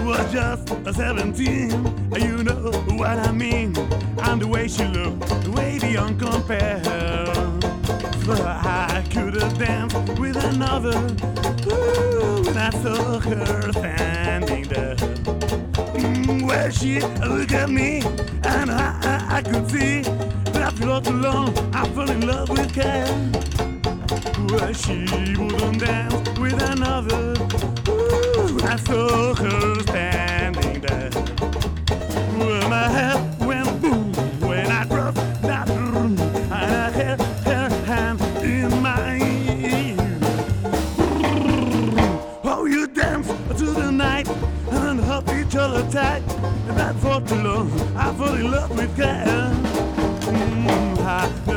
was just 17, you know what I mean. And the way she looked, way beyond compare. But I could have danced with another. Ooh, when I saw her standing there. Well, she looked at me, and I could see that I feel all too long. I fell in love with her. Well, she wouldn't dance with another. Ooh, I saw her standing there. Well, my head went boom when I dropped that room, and I held her hand in mine. Oh, you danced to the night and hugged each other tight. And that for too long, I fell in love with her.